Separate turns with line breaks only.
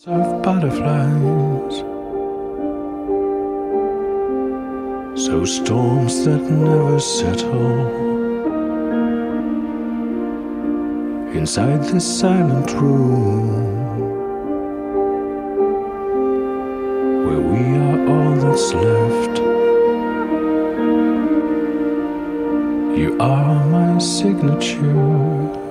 of butterflies, so storms that never settle inside this silent room, where we are all that's left. You are my signature.